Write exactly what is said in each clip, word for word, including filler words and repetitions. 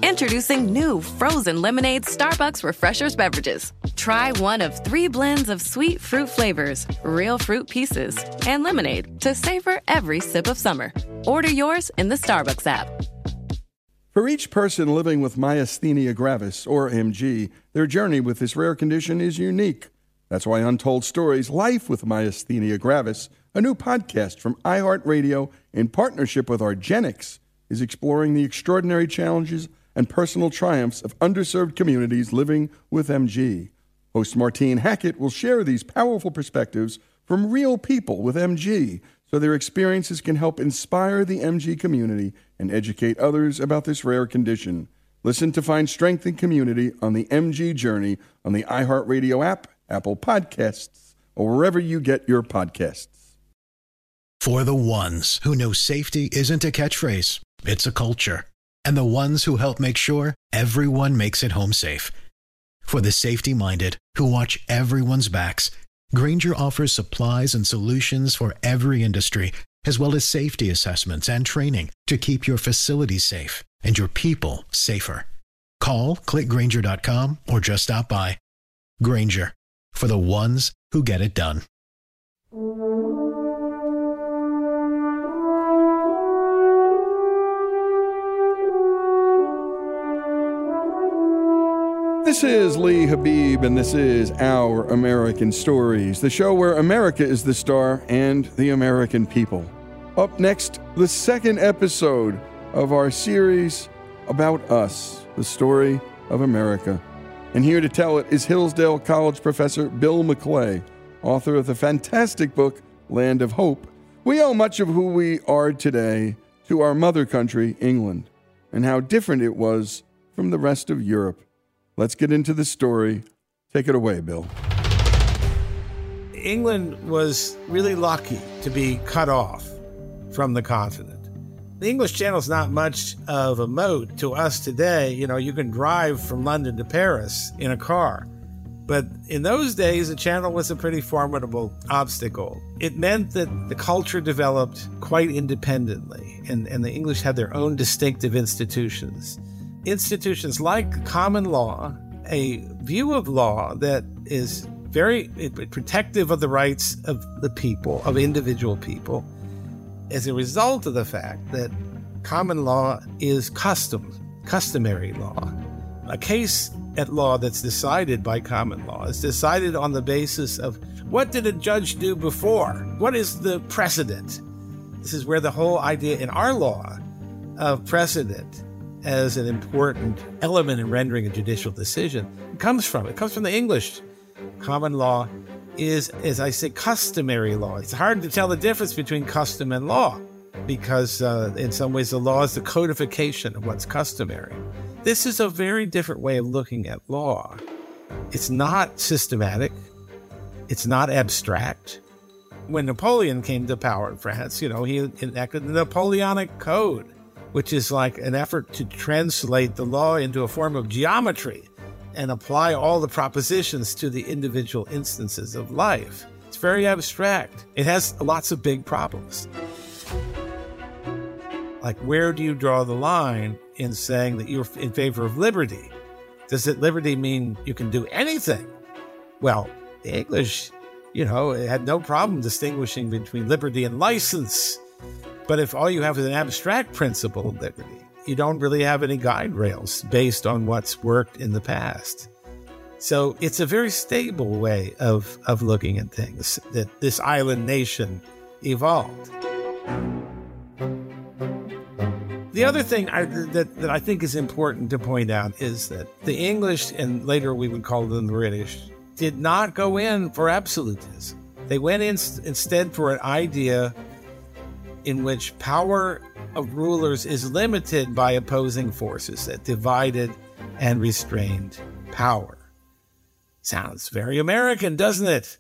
Introducing new frozen lemonade Starbucks Refreshers beverages. Try one of three blends of sweet fruit flavors, real fruit pieces, and lemonade to savor every sip of summer. Order yours in the Starbucks app. For each person living with myasthenia gravis, or M G, their journey with this rare condition is unique. That's why Untold Stories Life with Myasthenia Gravis, a new podcast from iHeartRadio in partnership with argenx, is exploring the extraordinary challenges and personal triumphs of underserved communities living with M G. Host Martine Hackett will share these powerful perspectives from real people with M G so their experiences can help inspire the M G community and educate others about this rare condition. Listen to find strength and community on the M G journey on the iHeartRadio app, Apple Podcasts, or wherever you get your podcasts. For the ones who know safety isn't a catchphrase, it's a culture. And the ones who help make sure everyone makes it home safe. For the safety-minded who watch everyone's backs, Grainger offers supplies and solutions for every industry, as well as safety assessments and training to keep your facilities safe and your people safer. Call, click Grainger dot com, or just stop by. Grainger, for the ones who get it done. This is Lee Habib, and this is Our American Stories, the show where America is the star and the American people. Up next, the second episode of our series about us, the story of America. And here to tell it is Hillsdale College professor Bill McClay, author of the fantastic book, Land of Hope. We owe much of who we are today to our mother country, England, and how different it was from the rest of Europe. Let's get into the story. Take it away, Bill. England was really lucky to be cut off from the continent. The English Channel is not much of a moat to us today. You know, you can drive from London to Paris in a car. But in those days, the Channel was a pretty formidable obstacle. It meant that the culture developed quite independently, and, and the English had their own distinctive institutions. Institutions like common law, a view of law that is very protective of the rights of the people, of individual people, as a result of the fact that common law is custom, customary law. A case at law that's decided by common law is decided on the basis of what did a judge do before? What is the precedent? This is where the whole idea in our law of precedent as an important element in rendering a judicial decision comes from. It comes from the English. Common law is, as I say, customary law. It's hard to tell the difference between custom and law because uh, in some ways the law is the codification of what's customary. This is a very different way of looking at law. It's not systematic. It's not abstract. When Napoleon came to power in France, you know, he enacted the Napoleonic Code, which is like an effort to translate the law into a form of geometry and apply all the propositions to the individual instances of life. It's very abstract. It has lots of big problems. Like, where do you draw the line in saying that you're in favor of liberty? Does it liberty mean you can do anything? Well, the English, you know, had no problem distinguishing between liberty and license. But if all you have is an abstract principle of liberty, you don't really have any guide rails based on what's worked in the past. So it's a very stable way of, of looking at things that this island nation evolved. The other thing I, that, that I think is important to point out is that the English, and later we would call them the British, did not go in for absolutism. They went in instead for an idea in which power of rulers is limited by opposing forces that divided and restrained power. Sounds very American, doesn't it?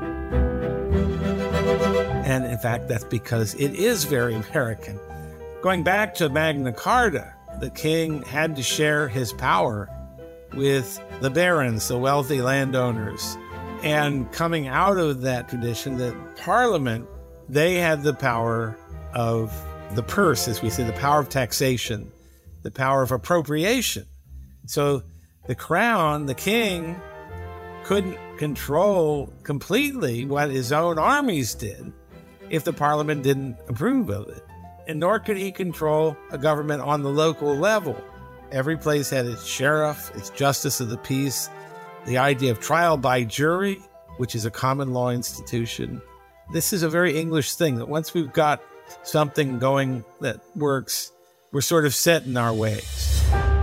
And in fact, that's because it is very American. Going back to Magna Carta, the king had to share his power with the barons, the wealthy landowners. And coming out of that tradition, the Parliament, they had the power of the purse, as we say, the power of taxation. the power of appropriation. So the crown, the king, couldn't control completely what his own armies did if the parliament didn't approve of it. And nor could he control a government on the local level. Every place had its sheriff, its justice of the peace, the idea of trial by jury, which is a common law institution. This is a very English thing, that once we've got something going that works, we're sort of set in our ways.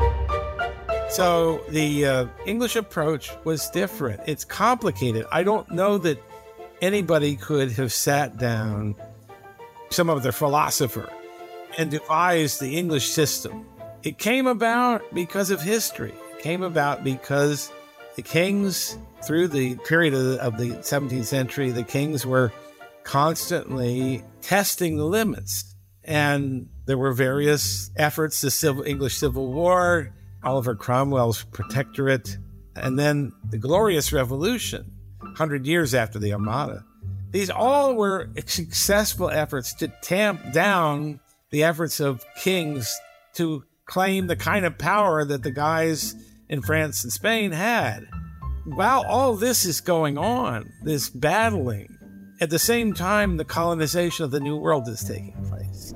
So the uh, English approach was different. It's complicated. I don't know that anybody could have sat down, some other philosopher, and devised the English system. It came about because of history. It came about because the kings, through the period of the, of the seventeenth century, the kings were constantly testing the limits. And there were various efforts, the civil, English Civil War, Oliver Cromwell's Protectorate, and then the Glorious Revolution, one hundred years after the Armada. These all were successful efforts to tamp down the efforts of kings to claim the kind of power that the guys in France and Spain had. While all this is going on, this battling, at the same time, the colonization of the New World is taking place.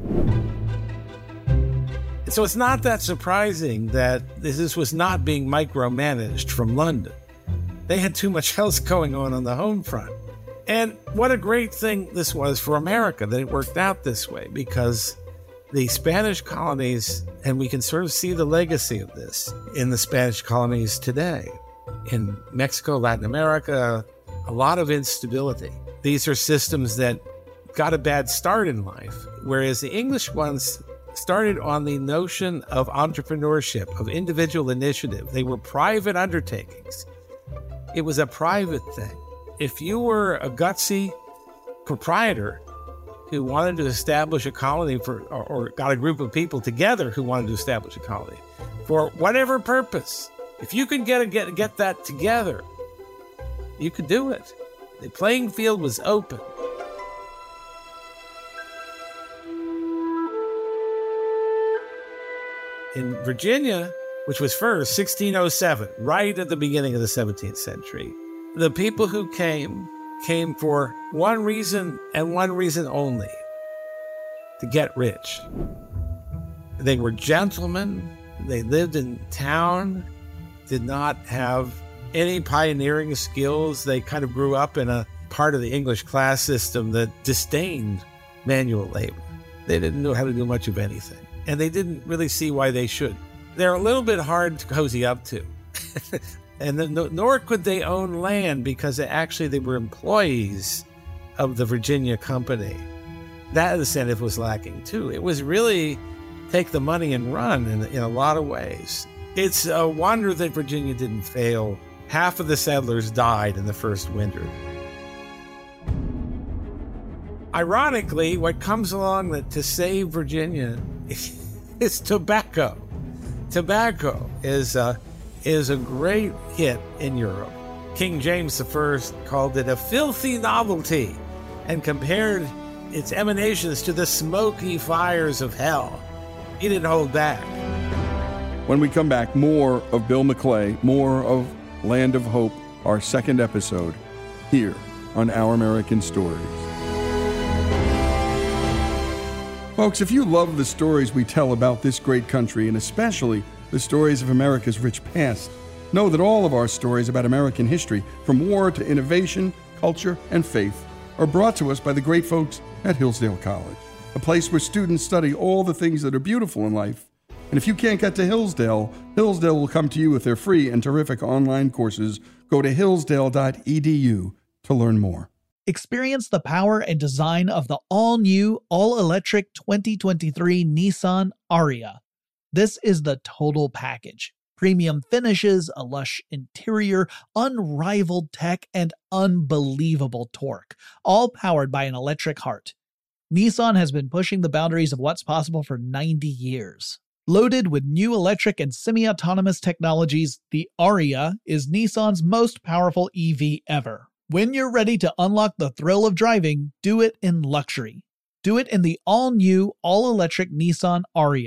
So it's not that surprising that this was not being micromanaged from London. They had too much else going on on the home front. And what a great thing this was for America that it worked out this way, because the Spanish colonies, and we can sort of see the legacy of this in the Spanish colonies today. In Mexico, Latin America, a lot of instability. These are systems that got a bad start in life, whereas the English ones started on the notion of entrepreneurship, of individual initiative. They were private undertakings. It was a private thing. If you were a gutsy proprietor who wanted to establish a colony for, or, or got a group of people together who wanted to establish a colony for whatever purpose, if you could get a, get get that together, you could do it. The playing field was open. In Virginia, which was first, sixteen oh seven, right at the beginning of the seventeenth century, the people who came, came for one reason and one reason only: to get rich. They were gentlemen, they lived in town, did not have any pioneering skills. They kind of grew up in a part of the English class system that disdained manual labor. They didn't know how to do much of anything, and they didn't really see why they should. They're a little bit hard to cozy up to. And then, nor could they own land, because they actually they were employees of the Virginia Company. That incentive was lacking too. It was really take the money and run in, in a lot of ways. It's a wonder that Virginia didn't fail. Half of the settlers died in the first winter. Ironically, what comes along that to save Virginia is tobacco. Tobacco is a, is a great hit in Europe. King James the First called it a filthy novelty and compared its emanations to the smoky fires of hell. He didn't hold back. When we come back, more of Bill McClay, more of Land of Hope, our second episode, here on Our American Stories. Folks, if you love the stories we tell about this great country, and especially the stories of America's rich past, know that all of our stories about American history, from war to innovation, culture, and faith, are brought to us by the great folks at Hillsdale College, a place where students study all the things that are beautiful in life. And if you can't get to Hillsdale, Hillsdale will come to you with their free and terrific online courses. Go to hillsdale dot e d u to learn more. Experience the power and design of the all-new, all-electric twenty twenty-three Nissan Ariya. This is the total package. Premium finishes, a lush interior, unrivaled tech, and unbelievable torque, all powered by an electric heart. Nissan has been pushing the boundaries of what's possible for ninety years. Loaded with new electric and semi-autonomous technologies, the Ariya is Nissan's most powerful E V ever. When you're ready to unlock the thrill of driving, do it in luxury. Do it in the all-new, all-electric Nissan Ariya.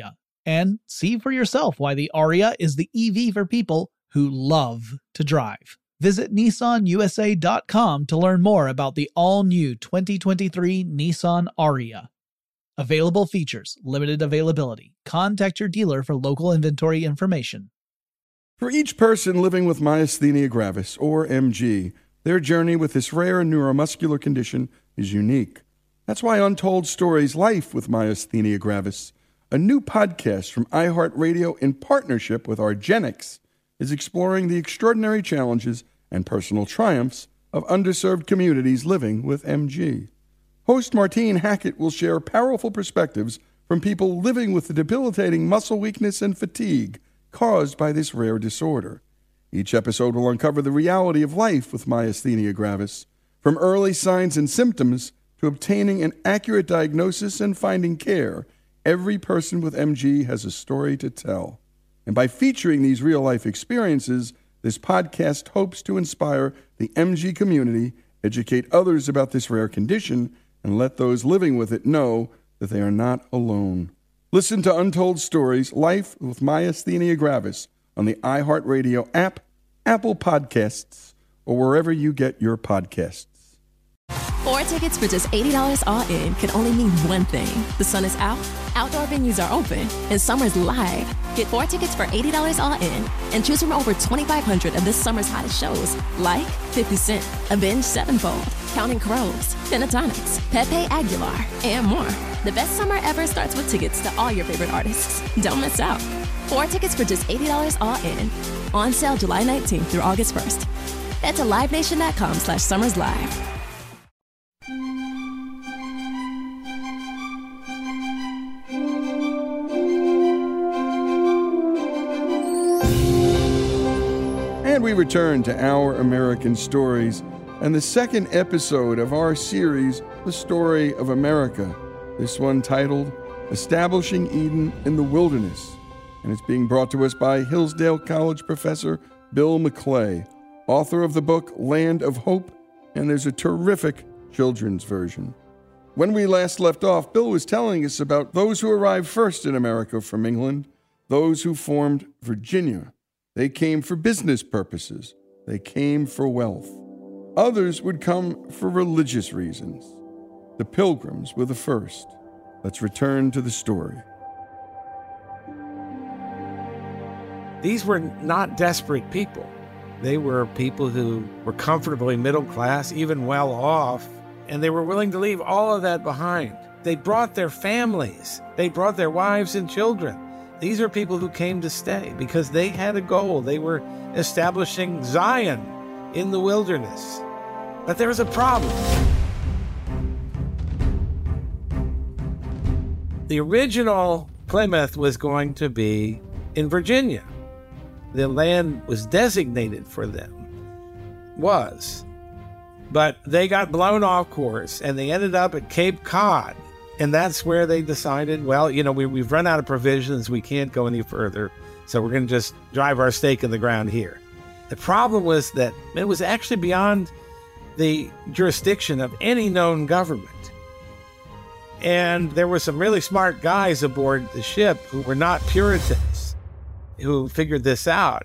and see for yourself why the Aria is the E V for people who love to drive. Visit Nissan U S A dot com to learn more about the all-new twenty twenty-three Nissan Aria. Available features, limited availability. Contact your dealer for local inventory information. For each person living with myasthenia gravis, or M G, their journey with this rare neuromuscular condition is unique. That's why Untold Stories Life with Myasthenia Gravis, a new podcast from iHeartRadio in partnership with Argenix, is exploring the extraordinary challenges and personal triumphs of underserved communities living with M G. Host Martine Hackett will share powerful perspectives from people living with the debilitating muscle weakness and fatigue caused by this rare disorder. Each episode will uncover the reality of life with myasthenia gravis, from early signs and symptoms to obtaining an accurate diagnosis and finding care. Every person with M G has a story to tell. And by featuring these real-life experiences, this podcast hopes to inspire the M G community, educate others about this rare condition, and let those living with it know that they are not alone. Listen to Untold Stories, Life with Myasthenia Gravis on the iHeartRadio app, Apple Podcasts, or wherever you get your podcasts. Four tickets for just eighty dollars all in can only mean one thing. The sun is out, outdoor venues are open, and summer's live. Get four tickets for eighty dollars all in and choose from over twenty-five hundred of this summer's hottest shows, like fifty Cent, Avenged Sevenfold, Counting Crows, Pentatonix, Pepe Aguilar, and more. The best summer ever starts with tickets to all your favorite artists. Don't miss out. Four tickets for just eighty dollars all in. On sale July nineteenth through August first. Head to livenation.com slash summers live. And we return to Our American Stories and the second episode of our series, The Story of America. This one titled, Establishing Eden in the Wilderness. And it's being brought to us by Hillsdale College professor Bill McClay, author of the book Land of Hope, and there's a terrific children's version. When we last left off, Bill was telling us about those who arrived first in America from England, those who formed Virginia. They came for business purposes. They came for wealth. Others would come for religious reasons. The Pilgrims were the first. Let's return to the story. These were not desperate people. They were people who were comfortably middle class, even well off, and they were willing to leave all of that behind. They brought their families. They brought their wives and children. These are people who came to stay because they had a goal. They were establishing Zion in the wilderness. But there was a problem. The original Plymouth was going to be in Virginia. The land was designated for them. Was. But they got blown off course, and they ended up at Cape Cod. And that's where they decided, well, you know, we, we've run out of provisions. We can't go any further. So we're going to just drive our stake in the ground here. The problem was that it was actually beyond the jurisdiction of any known government. And there were some really smart guys aboard the ship who were not Puritans who figured this out.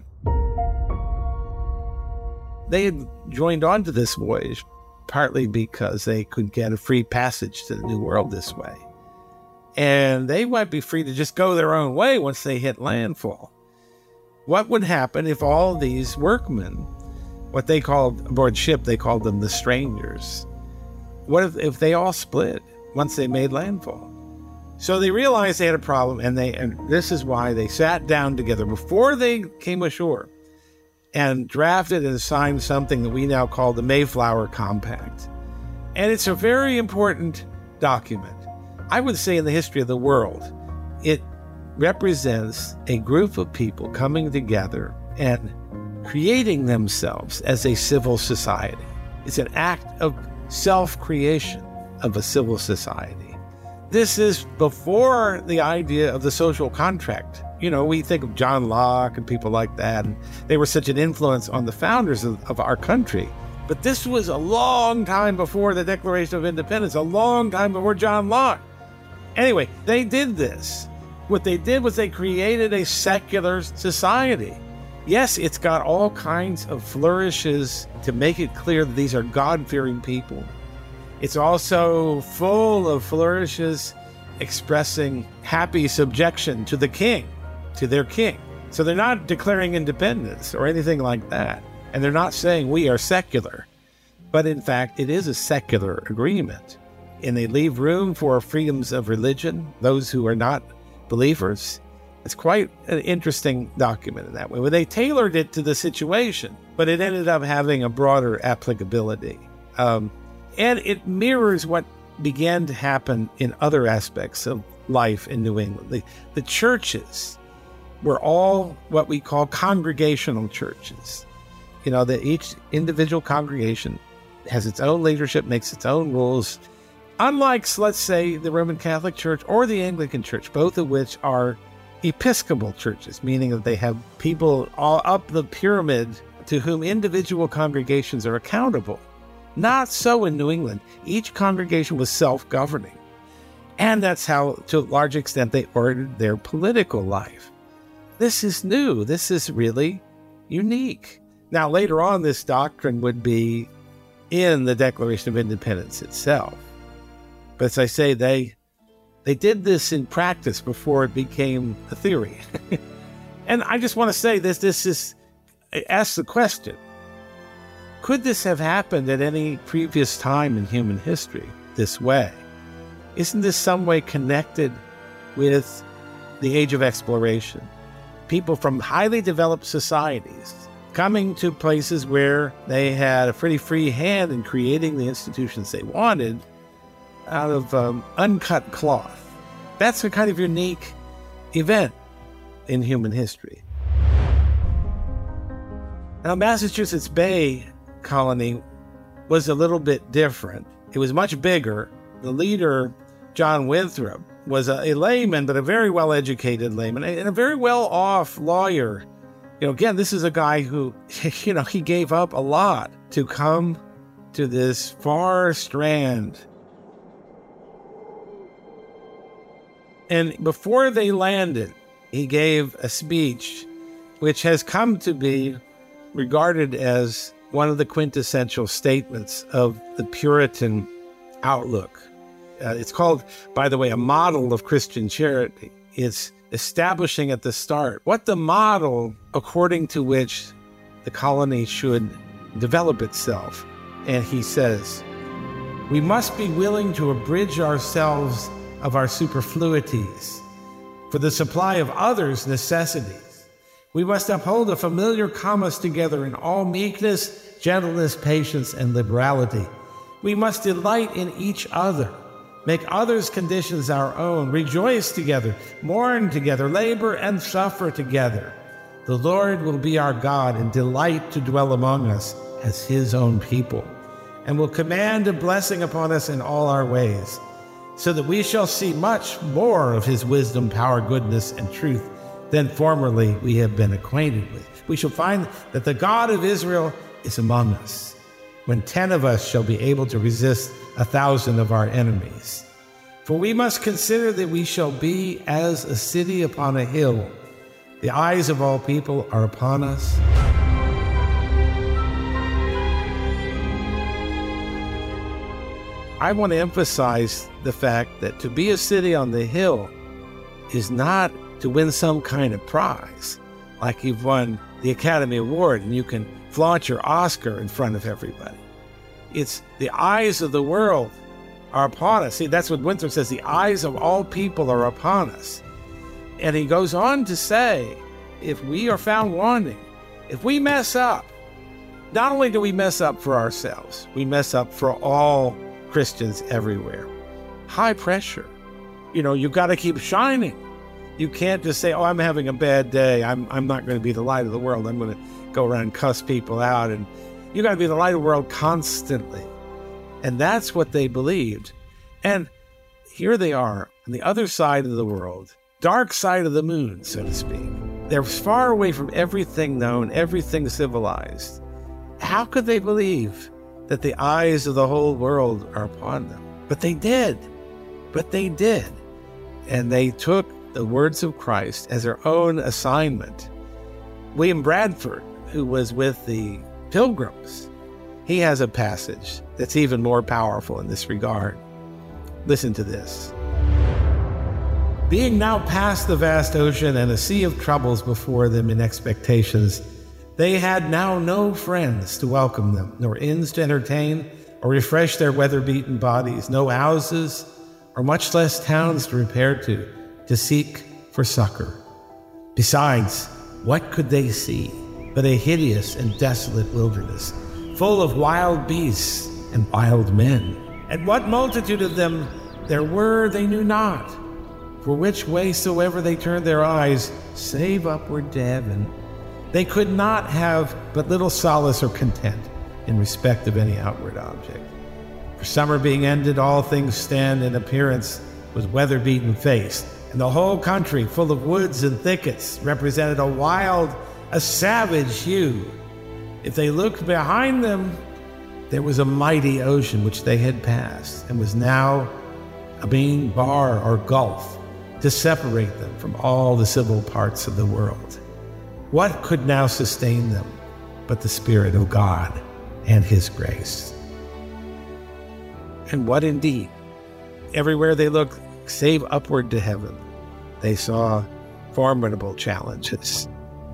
They had joined on to this voyage partly because they could get a free passage to the New World this way. And they might be free to just go their own way once they hit landfall. What would happen if all these workmen, what they called aboard ship, they called them the strangers, what if, if they all split once they made landfall? So they realized they had a problem, and they and this is why they sat down together before they came ashore and drafted and signed something that we now call the Mayflower Compact. And it's a very important document. I would say in the history of the world, it represents a group of people coming together and creating themselves as a civil society. It's an act of self-creation of a civil society. This is before the idea of the social contract. You know, we think of John Locke and people like that, and they were such an influence on the founders of, of our country. But this was a long time before the Declaration of Independence, a long time before John Locke. Anyway, they did this what they did was they created a secular society. Yes, it's got all kinds of flourishes to make it clear that these are God-fearing people. It's also full of flourishes expressing happy subjection to the king, to their king. So they're not declaring independence or anything like that. And they're not saying we are secular. But in fact, it is a secular agreement. And they leave room for freedoms of religion, those who are not believers. It's quite an interesting document in that way. Well, they tailored it to the situation, but it ended up having a broader applicability. Um, and it mirrors what began to happen in other aspects of life in New England. The, the churches were all what we call congregational churches. You know, that each individual congregation has its own leadership, makes its own rules. Unlike, let's say, the Roman Catholic Church or the Anglican Church, both of which are Episcopal churches, meaning that they have people all up the pyramid to whom individual congregations are accountable. Not so in New England. Each congregation was self-governing. And that's how, to a large extent, they ordered their political life. This is new. This is really unique. Now, later on, this doctrine would be in the Declaration of Independence itself. But as I say, they they did this in practice before it became a theory. And I just want to say this, this is, ask the question, could this have happened at any previous time in human history this way? Isn't this some way connected with the age of exploration? People from highly developed societies coming to places where they had a pretty free hand in creating the institutions they wanted out of um, uncut cloth. That's a kind of unique event in human history. Now, Massachusetts Bay Colony was a little bit different. It was much bigger. The leader, John Winthrop, was a, a layman, but a very well-educated layman and a very well-off lawyer. You know, again, this is a guy who, you know, he gave up a lot to come to this far strand. And before they landed, he gave a speech which has come to be regarded as one of the quintessential statements of the Puritan outlook. Uh, it's called, by the way, a model of Christian charity. It's establishing at the start what the model according to which the colony should develop itself. And he says, we must be willing to abridge ourselves of our superfluities for the supply of others' necessities. We must uphold a familiar commerce together in all meekness, gentleness, patience, and liberality. We must delight in each other, make others' conditions our own, rejoice together, mourn together, labor and suffer together. The Lord will be our God and delight to dwell among us as his own people, and will command a blessing upon us in all our ways, so that we shall see much more of his wisdom, power, goodness, and truth than formerly we have been acquainted with. We shall find that the God of Israel is among us, when ten of us shall be able to resist a thousand of our enemies. For we must consider that we shall be as a city upon a hill. The eyes of all people are upon us. I want to emphasize the fact that to be a city on the hill is not to win some kind of prize, like you've won the Academy Award and you can flaunt your Oscar in front of everybody. It's the eyes of the world are upon us. See, that's what Winthrop says, the eyes of all people are upon us. And he goes on to say, if we are found wanting, if we mess up, not only do we mess up for ourselves, we mess up for all Christians everywhere. High pressure. You know, you've got to keep shining. You can't just say, oh, I'm having a bad day. I'm I'm not going to be the light of the world. I'm going to go around and cuss people out. And you got to be the light of the world constantly. And that's what they believed. And here they are on the other side of the world, dark side of the moon, so to speak. They're far away from everything known, everything civilized. How could they believe that the eyes of the whole world are upon them? But they did. But they did. And they took the words of Christ as their own assignment. William Bradford, who was with the Pilgrims, he has a passage that's even more powerful in this regard. Listen to this. Being now past the vast ocean and a sea of troubles before them in expectations, they had now no friends to welcome them, nor inns to entertain or refresh their weather-beaten bodies, no houses, or much less towns to repair to, to seek for succor. Besides, what could they see but a hideous and desolate wilderness, full of wild beasts and wild men? And what multitude of them there were they knew not, for which way soever they turned their eyes, save upward to heaven, they could not have but little solace or content in respect of any outward object. For summer being ended, all things stand in appearance with weather-beaten face, and the whole country, full of woods and thickets, represented a wild, a savage hue. If they looked behind them, there was a mighty ocean which they had passed, and was now a main bar or gulf to separate them from all the civil parts of the world. What could now sustain them but the Spirit of God and His grace? And what indeed? Everywhere they looked, save upward to heaven, they saw formidable challenges.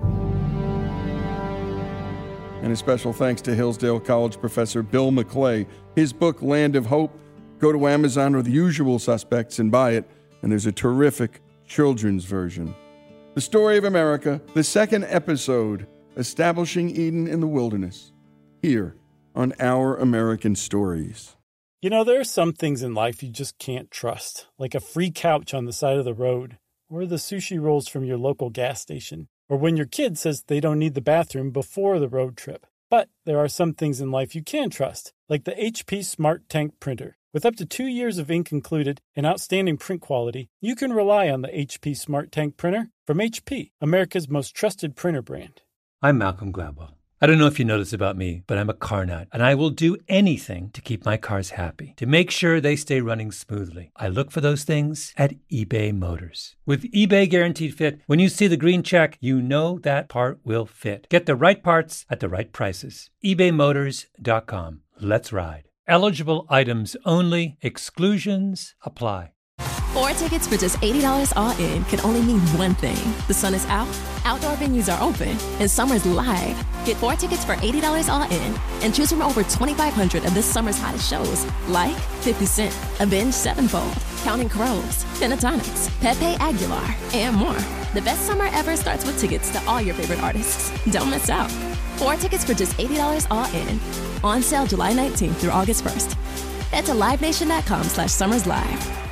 And a special thanks to Hillsdale College professor Bill McClay. His book, Land of Hope, go to Amazon or the usual suspects and buy it, and there's a terrific children's version. The Story of America, the second episode, Establishing Eden in the Wilderness, here on Our American Stories. You know, there are some things in life you just can't trust, like a free couch on the side of the road, or the sushi rolls from your local gas station, or when your kid says they don't need the bathroom before the road trip. But there are some things in life you can trust, like the H P Smart Tank printer. With up to two years of ink included and outstanding print quality, you can rely on the H P Smart Tank printer from H P, America's most trusted printer brand. I'm Malcolm Gladwell. I don't know if you know this about me, but I'm a car nut, and I will do anything to keep my cars happy, to make sure they stay running smoothly. I look for those things at eBay Motors. With eBay Guaranteed Fit, when you see the green check, you know that part will fit. Get the right parts at the right prices. ebay motors dot com. Let's ride. Eligible items only. Exclusions apply. Four tickets for just eighty dollars all in can only mean one thing. The sun is out, outdoor venues are open, and summer's live. Get four tickets for eighty dollars all in and choose from over twenty-five hundred of this summer's hottest shows, like fifty Cent, Avenged Sevenfold, Counting Crows, Pentatonics, Pepe Aguilar, and more. The best summer ever starts with tickets to all your favorite artists. Don't miss out. Four tickets for just eighty dollars all in. On sale July nineteenth through August first. Head to live nation dot com slash summers live.